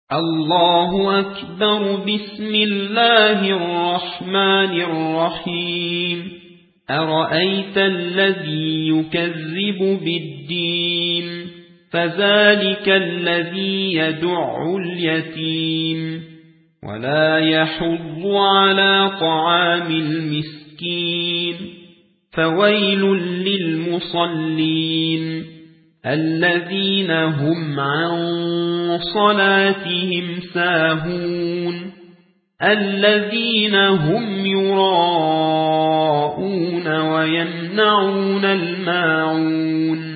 الله أكبر. بسم الله الرحمن الرحيم. أرأيت الذي يكذب بالدين فذلك الذي يدع اليتيم ولا يحض على طعام المسكين فويل للمصلين الذين هم عن صلاتهم ساهون الذين هم يراءون ويمنعون الماعون